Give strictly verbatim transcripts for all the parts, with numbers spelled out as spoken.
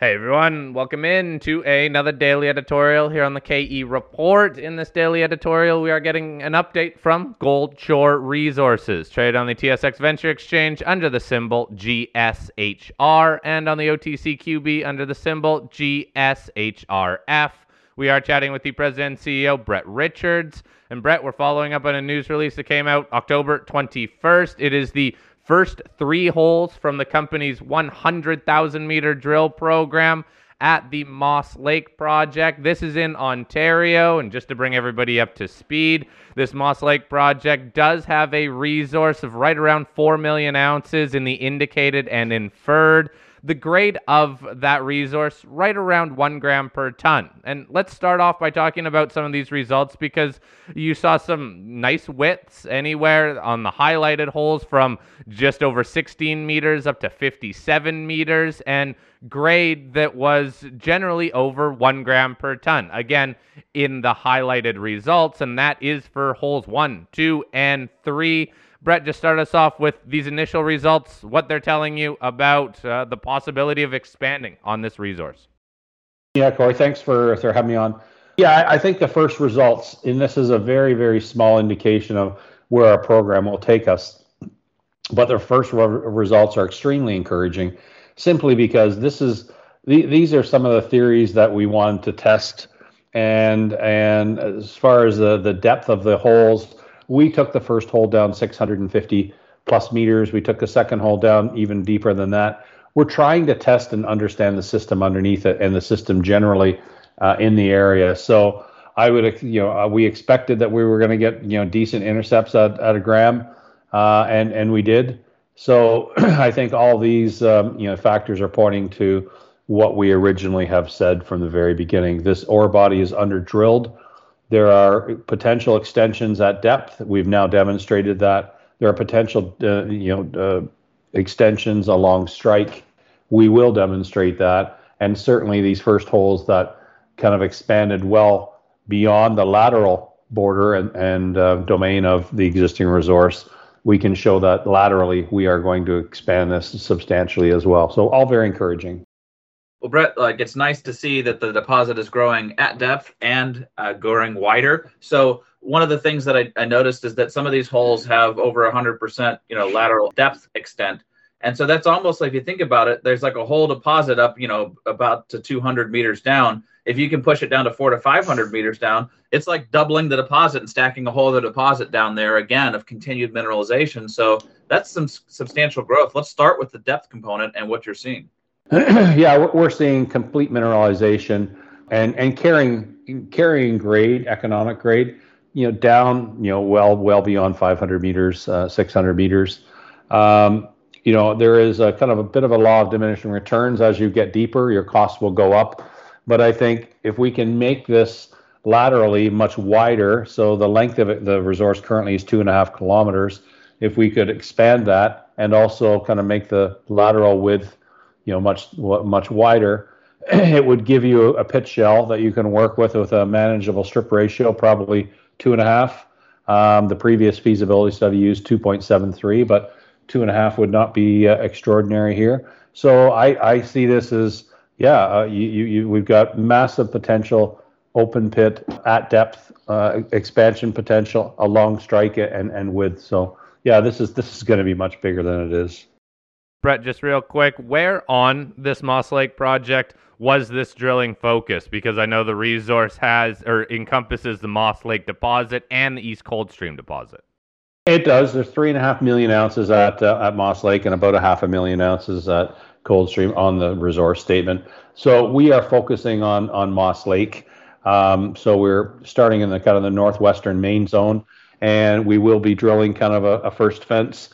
Hey everyone, welcome in to another daily editorial here on the K E Report. In this daily editorial, we are getting an update from Goldshore Resources, traded on the T S X Venture Exchange under the symbol G S H R and on the O T C Q B under the symbol G S H R F. We are chatting with the president and C E O, Brett Richards. And Brett, we're following up on a news release that came out October twenty-first. It is the first three holes from the company's one hundred thousand meter drill program at the Moss Lake project. This is in Ontario, and just to bring everybody up to speed, this Moss Lake project does have a resource of right around four million ounces in the indicated and inferred. The grade of that resource, right around one gram per ton. And let's start off by talking about some of these results, because you saw some nice widths anywhere on the highlighted holes from just over sixteen meters up to fifty-seven meters, and grade that was generally over one gram per ton. Again, in the highlighted results, and that is for holes one, two, and three. Brett, just start us off with these initial results, what they're telling you about uh, the possibility of expanding on this resource. Yeah, Corey, thanks for, for having me on. Yeah, I, I think the first results, and this is a very, very small indication of where our program will take us, but the first re- results are extremely encouraging, simply because this is the, these are some of the theories that we wanted to test, and and as far as the, the depth of the holes, we took the first hole down six hundred fifty plus meters. We took the second hole down even deeper than that. We're trying to test and understand the system underneath it and the system generally uh, in the area. So I would, you know, uh, we expected that we were going to get, you know, decent intercepts at, at a gram, uh, and and we did. So I think all these, um, you know, factors are pointing to what we originally have said from the very beginning. This ore body is under drilled. There are potential extensions at depth. We've now demonstrated that. There are potential, uh, you know, uh, extensions along strike. We will demonstrate that. And certainly these first holes that kind of expanded well beyond the lateral border and, and uh, domain of the existing resource, we can show that laterally we are going to expand this substantially as well. So all very encouraging. Well, Brett, like it's nice to see that the deposit is growing at depth and uh, growing wider. So one of the things that I, I noticed is that some of these holes have over one hundred percent, you know, lateral depth extent. And so that's almost like, if you think about it, there's like a whole deposit up, you know, about to two hundred meters down. If you can push it down to four to five hundred meters down, it's like doubling the deposit and stacking a whole other deposit down there again of continued mineralization. So that's some s- substantial growth. Let's start with the depth component and what you're seeing. Yeah, we're, we're seeing complete mineralization and and carrying carrying grade, economic grade, you know, down, you know, well well beyond five hundred meters, uh, six hundred meters. Um, you know, there is a kind of a bit of a law of diminishing returns. As you get deeper, your costs will go up. But I think if we can make this laterally much wider, so the length of it, the resource currently is two and a half kilometers. If we could expand that and also kind of make the lateral width, you know, much much wider, it would give you a pit shell that you can work with with a manageable strip ratio, probably two and a half. Um, the previous feasibility study used two point seven three, but two and a half would not be uh, extraordinary here. So I, I see this as, yeah, uh, you, you, you, we've got massive potential, open pit at depth, uh, expansion potential along strike and, and width. So yeah, this is this is going to be much bigger than it is. Brett, just real quick, where on this Moss Lake project was this drilling focused? Because I know the resource has or encompasses the Moss Lake deposit and the East Coldstream deposit. It does. There's three and a half million ounces at uh, at Moss Lake and about a half a million ounces at Coldstream on the resource statement. So we are focusing on on Moss Lake. Um, so we're starting in the kind of the northwestern main zone, and we will be drilling kind of a, a first fence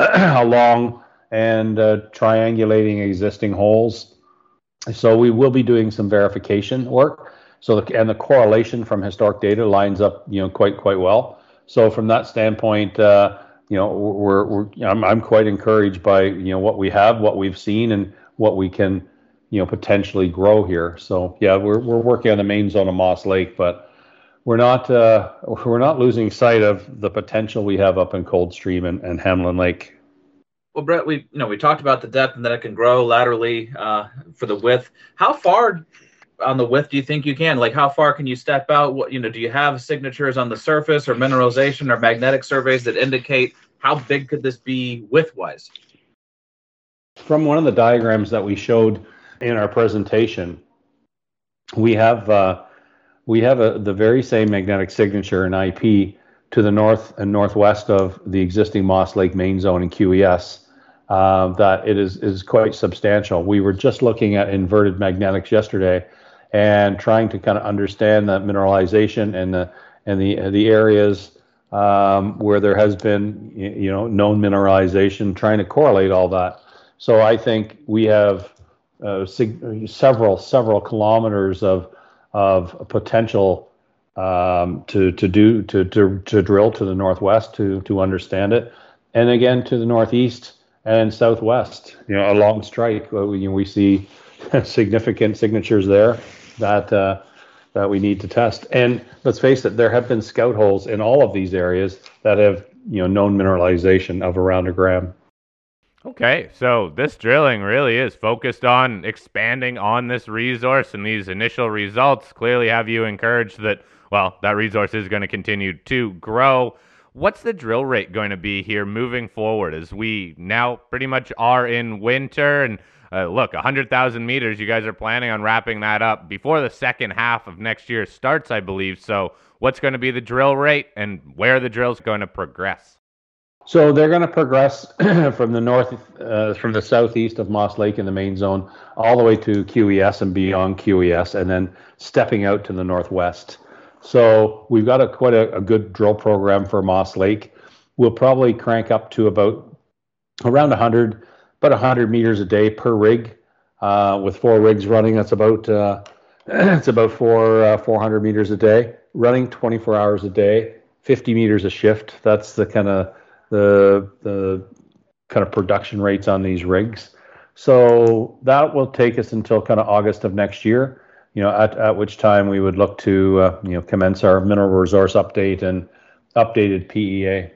along and uh, triangulating existing holes. So we will be doing some verification work. So the, and the correlation from historic data lines up, you know, quite quite well. So from that standpoint, uh, you know, we're, we're I'm, I'm quite encouraged by, you know, what we have, what we've seen, and what we can, you know, potentially grow here. So yeah, we're we're working on the main zone of Moss Lake, but we're not uh, we're not losing sight of the potential we have up in Coldstream and, and Hamlin Lake. Well, Brett, we you know we talked about the depth and that it can grow laterally uh, for the width. How far on the width do you think you can? Like, how far can you step out? What you know, do you have signatures on the surface or mineralization or magnetic surveys that indicate how big could this be width-wise? From one of the diagrams that we showed in our presentation, we have uh, we have a, the very same magnetic signature in I P to the north and northwest of the existing Moss Lake main zone in Q E S. Uh, that it is is quite substantial. We were just looking at inverted magnetics yesterday, and trying to kind of understand the mineralization and the and the the areas um, where there has been you know known mineralization, trying to correlate all that. So I think we have uh, sig- several several kilometers of of potential um, to to do to, to to drill to the northwest to to understand it, and again to the northeast and southwest. You know, a long strike. We, we see significant signatures there that uh, that we need to test. And let's face it, there have been scout holes in all of these areas that have you know known mineralization of around a gram. Okay, so this drilling really is focused on expanding on this resource, and these initial results clearly have you encouraged that, well, that resource is going to continue to grow. What's the drill rate going to be here moving forward as we now pretty much are in winter? And uh, look, one hundred thousand meters, you guys are planning on wrapping that up before the second half of next year starts, I believe. So what's going to be the drill rate and where the drill's going to progress? So they're going to progress from the north, uh, from the southeast of Moss Lake in the main zone, all the way to Q E S and beyond Q E S, and then stepping out to the northwest. So we've got a quite a, a good drill program for Moss Lake. We'll probably crank up to about around one hundred, about one hundred meters a day per rig. Uh, with four rigs running, that's about uh, it's about four uh, four hundred meters a day, running twenty-four hours a day, fifty meters a shift. That's the kind of the the kind of production rates on these rigs. So that will take us until kind of August of next year, you know, at, at which time we would look to, uh, you know, commence our mineral resource update and updated P E A.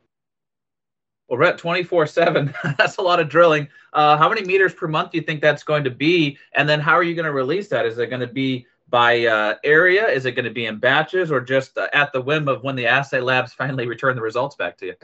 Well, we're at twenty-four seven. That's a lot of drilling. Uh, how many meters per month do you think that's going to be? And then how are you going to release that? Is it going to be by uh, area? Is it going to be in batches, or just uh, at the whim of when the assay labs finally return the results back to you?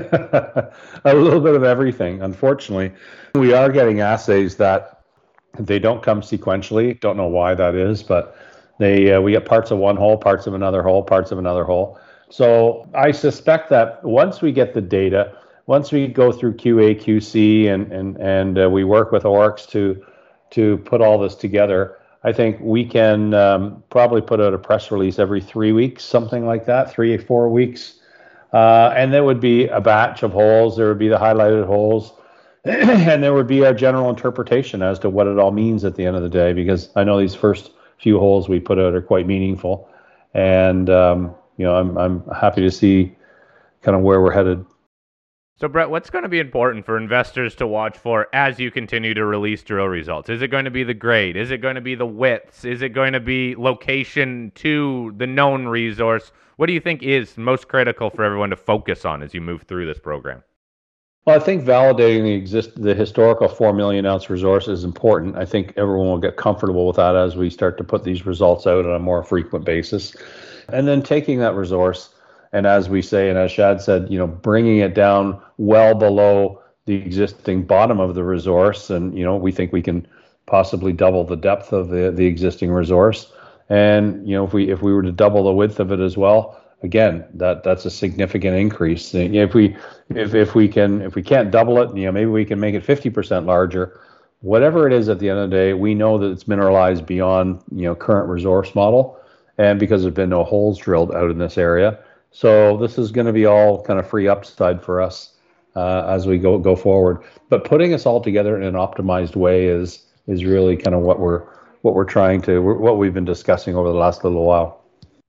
A little bit of everything. Unfortunately, we are getting assays that they don't come sequentially. Don't know why that is, but they uh, we get parts of one hole, parts of another hole, parts of another hole. So I suspect that once we get the data, once we go through Q A, Q C, and and and uh, we work with Oryx to to put all this together, I think we can um, probably put out a press release every three weeks, something like that, three or four weeks. Uh, and there would be a batch of holes. There would be the highlighted holes. And there would be a general interpretation as to what it all means at the end of the day, because I know these first few holes we put out are quite meaningful. And, um, you know, I'm, I'm happy to see kind of where we're headed. So, Brett, what's going to be important for investors to watch for as you continue to release drill results? Is it going to be the grade? Is it going to be the widths? Is it going to be location to the known resource? What do you think is most critical for everyone to focus on as you move through this program? Well, I think validating the exist the historical four million ounce resource is important. I think everyone will get comfortable with that as we start to put these results out on a more frequent basis. And then taking that resource, and as we say, and as Shad said, you know, bringing it down well below the existing bottom of the resource. And, you know, we think we can possibly double the depth of the, the existing resource. And, you know, if we if we were to double the width of it as well, again, that that's a significant increase. If we if if we can if we can't double it, you know, maybe we can make it fifty percent larger. Whatever it is at the end of the day, we know that it's mineralized beyond, you know, current resource model, and because there's been no holes drilled out in this area. So this is going to be all kind of free upside for us uh, as we go go forward. But putting us all together in an optimized way is is really kind of what we're what we're trying to what we've been discussing over the last little while.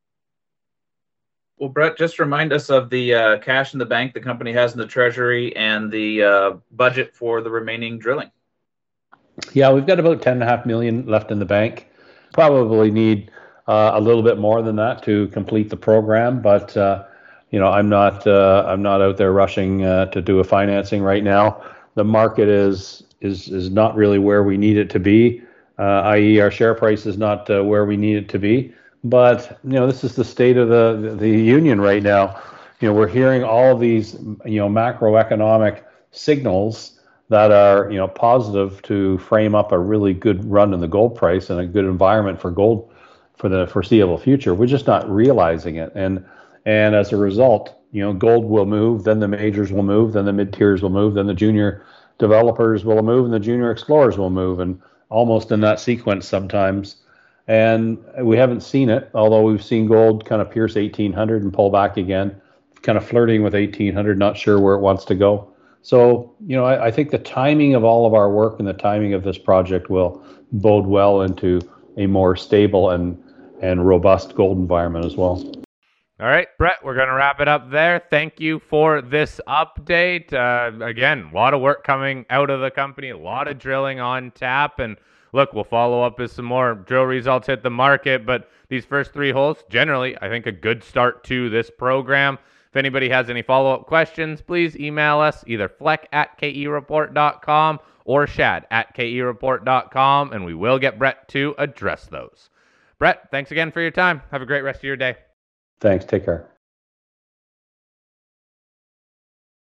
Well, Brett, just remind us of the uh, cash in the bank the company has in the treasury and the uh, budget for the remaining drilling. Yeah, we've got about ten and a half million left in the bank. Probably need Uh, a little bit more than that to complete the program, but uh, you know, I'm not uh, I'm not out there rushing uh, to do a financing right now. the market is is is not really where we need it to be, uh, that is, our share price is not uh, where we need it to be. But you know, this is the state of the the union right now. You know, we're hearing all of these you know macroeconomic signals that are you know positive to frame up a really good run in the gold price and a good environment for gold for the foreseeable future. We're just not realizing it, and and as a result, you know, gold will move, then the majors will move, then the mid tiers will move, then the junior developers will move, and the junior explorers will move, and almost in that sequence sometimes. And we haven't seen it, although we've seen gold kind of pierce eighteen hundred and pull back again, kind of flirting with eighteen hundred, not sure where it wants to go. So, you know, I, I think the timing of all of our work and the timing of this project will bode well into a more stable and and robust gold environment as well. All right, Brett, we're going to wrap it up there. Thank you for this update. Uh, again, a lot of work coming out of the company, a lot of drilling on tap. And look, we'll follow up with some more drill results hit the market. But these first three holes, generally, I think a good start to this program. If anybody has any follow-up questions, please email us, either fleck at k e report dot com or shad at k e report dot com, and we will get Brett to address those. Brett, thanks again for your time. Have a great rest of your day. Thanks. Take care.